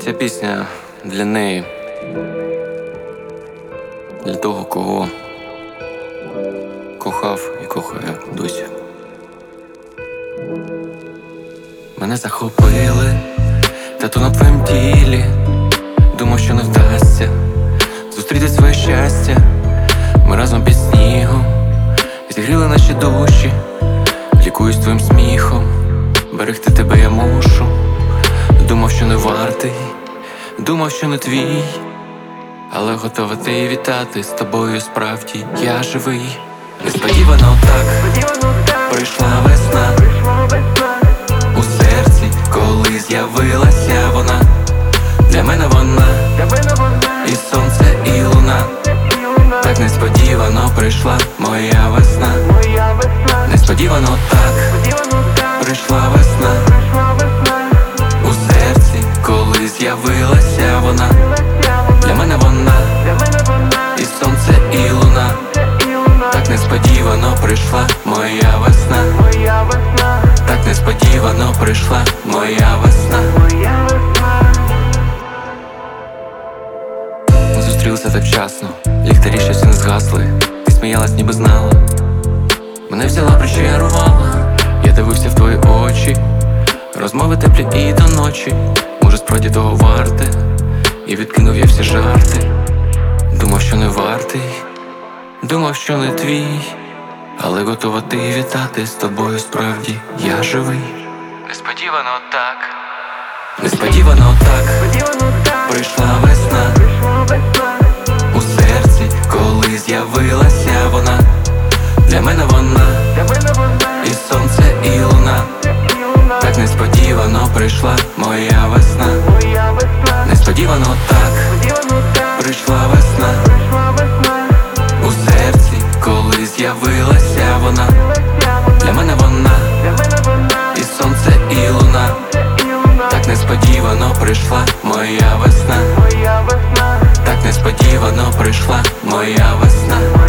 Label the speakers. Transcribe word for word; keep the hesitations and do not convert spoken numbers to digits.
Speaker 1: Ця пісня для неї, для того, кого кохав і кохаю досі. Мене захопили тату на твоєму тілі. Думав, що не вдасться зустріти своє щастя. Ми разом під снігом зігріли наші душі. Лікуюсь твоїм сміхом, берегти тебе я мушу. Думав, що не вартий, думав, що не твій, але готова ти вітати, з тобою справді я живий. Несподівано так прийшла весна у серці, коли з'явилася вона. Для мене вона і сонце, і луна. Так несподівано прийшла моя весна. Несподівано так прийшла весна у серці, коли з'явилася вона. Для мене вона і сонце, і луна. Так несподівано прийшла моя весна. Так несподівано прийшла моя весна. Ми зустрілися так вчасно, ліхтарі ще всі не згасли. Ти сміялась, ніби знала. Мене взяла, причарувала. Я дивився в твої очі. Розмови теплі і до ночі. Може, справді того варте. І відкинув я всі жарти. Думав, що не вартий, думав, що не твій, але готова ти вітати, з тобою справді я живий. Несподівано так, несподівано так прийшла весна у серці, коли з'явилася вона. Для мене вона і сонце, і луна. Так несподівано прийшла моя весна. Несподівано так прийшла весна у серці, коли з'явилася вона. Для мене вона і сонце, і луна. Так несподівано прийшла моя весна. Так несподівано прийшла моя весна.